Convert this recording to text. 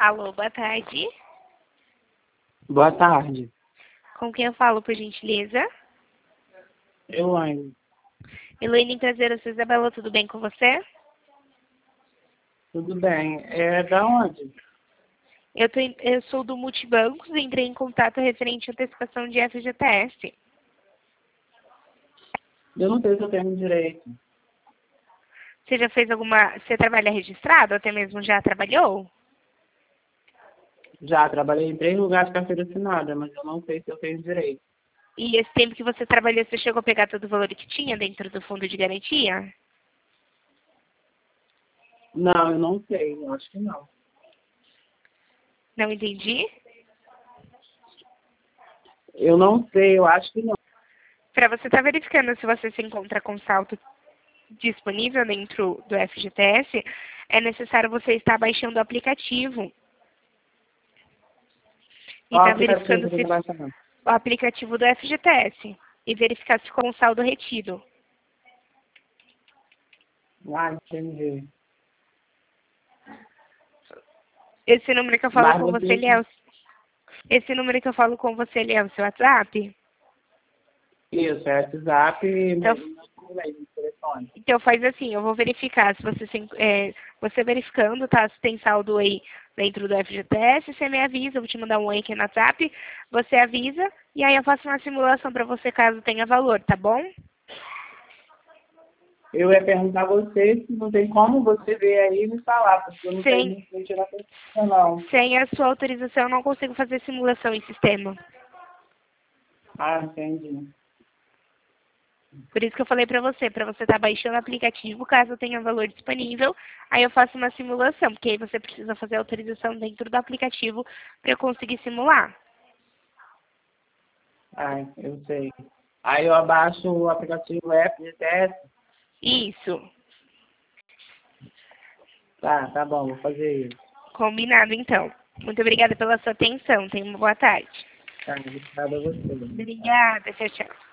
Alô, boa tarde. Boa tarde. Com quem eu falo, por gentileza? Elaine. Elaine, prazer, eu sou Isabela, tudo bem com você? Tudo bem. É da onde? Eu sou do Multibancos e entrei em contato referente à antecipação de FGTS. Eu não sei se eu tenho direito. Você já fez alguma... Você trabalha registrado? Ou até mesmo já trabalhou? Já trabalhei em 3 lugares de carteira assinada, mas eu não sei se eu tenho direito. E esse tempo que você trabalhou, você chegou a pegar todo o valor que tinha dentro do fundo de garantia? Não, eu não sei. Eu acho que não. Não entendi. Eu não sei, eu acho que não. Para você estar verificando se você se encontra com saldo disponível dentro do FGTS, é necessário você estar baixando o aplicativo. E Qual estar aplicativo verificando que eu se tô baixando? o aplicativo do FGTS. E verificar se ficou um saldo retido. Ah, entendi. Esse número que eu falo Mas com você, você... esse número que eu falo com você, ele é o seu WhatsApp? Isso, é WhatsApp e Então, meu telefone. então faz assim, eu vou verificar se você, você verificando, tá? Se tem saldo aí dentro do FGTS, você me avisa, eu vou te mandar um oi aqui no WhatsApp, você avisa, e aí eu faço uma simulação para você caso tenha valor, tá bom? Eu ia perguntar a você se não tem como você ver aí e me falar, porque eu não tenho Sem, muito sentido na pesquisa, não. sem a sua autorização, eu não consigo fazer simulação em sistema. Ah, entendi. Por isso que eu falei para você estar baixando o aplicativo, caso tenha valor disponível, aí eu faço uma simulação, porque aí você precisa fazer a autorização dentro do aplicativo para eu conseguir simular. Ah, eu sei. Aí eu abaixo o aplicativo FGTS. Isso, Tá bom, vou fazer isso. combinado então. Muito obrigada pela sua atenção, tenha uma boa tarde. Tá, obrigado a você. Obrigada, tchau, tchau.